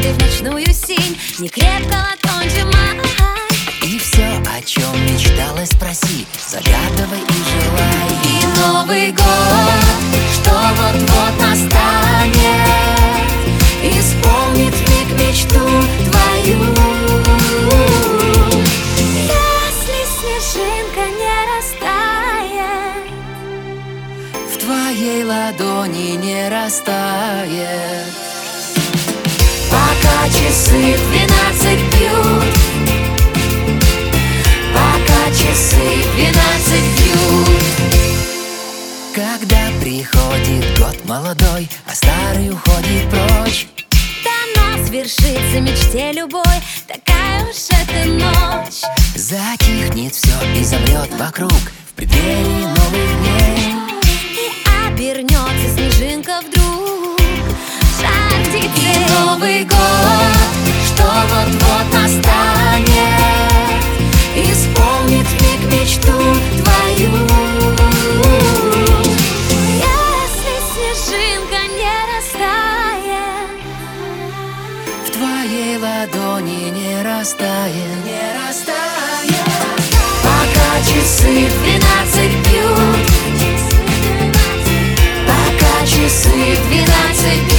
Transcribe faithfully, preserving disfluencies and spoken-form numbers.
в ночную синь, не крепко ладонь сжимай. И все, о чем мечтала, спроси, загадывай и желай. И Новый год, что вот-вот настанет, исполнит вмиг мечту твою. Если снежинка не растает, в твоей ладони не растает. пока часы в двенадцать бьют, пока часы в двенадцать бьют. Когда приходит год молодой, а старый уходит прочь, Дано свершится мечте любой, такая уж эта ночь. затихнет все и замрет вокруг в преддверии новых дней. И обернется снежинка вдруг шар птицей. И Новый год, что вот-вот настанет, исполнит вмиг мечту твою. Если снежинка не растает, В твоей ладони не растает, не растает. пока часы в двенадцать бьют, пока часы в двенадцать бьют.